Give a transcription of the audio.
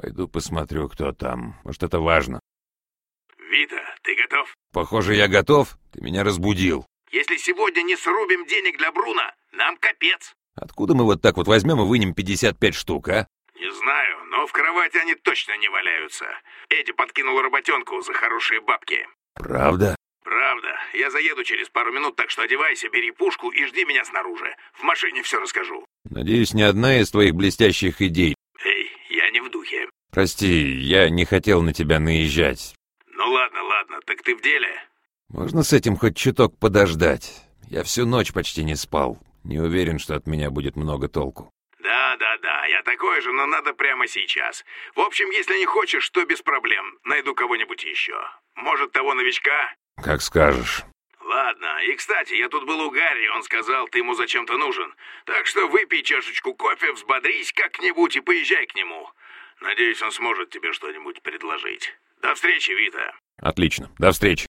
Пойду посмотрю, кто там. Может, это важно. Вита, ты готов? Похоже, я готов. Ты меня разбудил. Если сегодня не срубим денег для Бруно, нам капец. Откуда мы вот так вот возьмем и вынем 55 штук, а? Не знаю, но в кровати они точно не валяются. Эдди подкинул работенку за хорошие бабки. Правда? Правда. Я заеду через пару минут, так что одевайся, бери пушку и жди меня снаружи. В машине все расскажу. Надеюсь, ни одна из твоих блестящих идей. Эй, я не в духе. Прости, я не хотел на тебя наезжать. Ну ладно, так ты в деле? Можно с этим хоть чуток подождать? Я всю ночь почти не спал. Не уверен, что от меня будет много толку. Да, я такой же, но надо прямо сейчас. В общем, если не хочешь, то без проблем. Найду кого-нибудь еще. Может, того новичка? Как скажешь. Ладно, и кстати, я тут был у Гарри, он сказал, ты ему зачем-то нужен. Так что выпей чашечку кофе, взбодрись как-нибудь и поезжай к нему. Надеюсь, он сможет тебе что-нибудь предложить. До встречи, Вита. Отлично, до встречи.